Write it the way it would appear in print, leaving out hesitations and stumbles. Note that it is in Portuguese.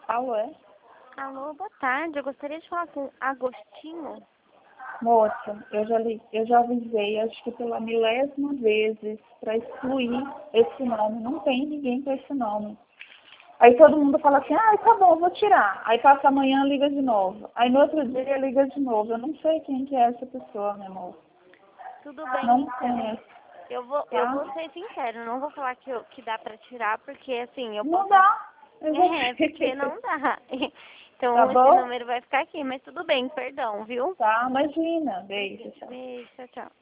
Alô, é? Alô, boa tarde. Eu gostaria de falar com Agostinho. Moça, eu já avisei, acho que pela milésima vez, para excluir esse nome. Não tem ninguém com esse nome. Aí todo mundo fala assim, tá bom, vou tirar. Aí passa amanhã, liga de novo. Aí no outro dia liga de novo. Eu não sei quem que é essa pessoa, meu amor. Tudo bem, Não então. conheço, Eu vou tá? ser sincero, não vou falar que dá pra tirar, porque assim, eu Não posso... dá. Eu já É, porque sei. não dá. Tá Então esse bom? número vai ficar aqui, mas tudo bem, perdão, viu? Tá, imagina. Beijo, tchau. Beijo, tchau, tchau.